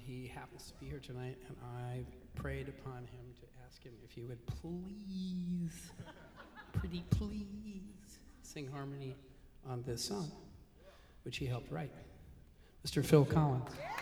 he happens to be here tonight, and I prayed upon him to ask him if he would please, pretty please, sing harmony on this song, which he helped write. Mr. Phil Collins.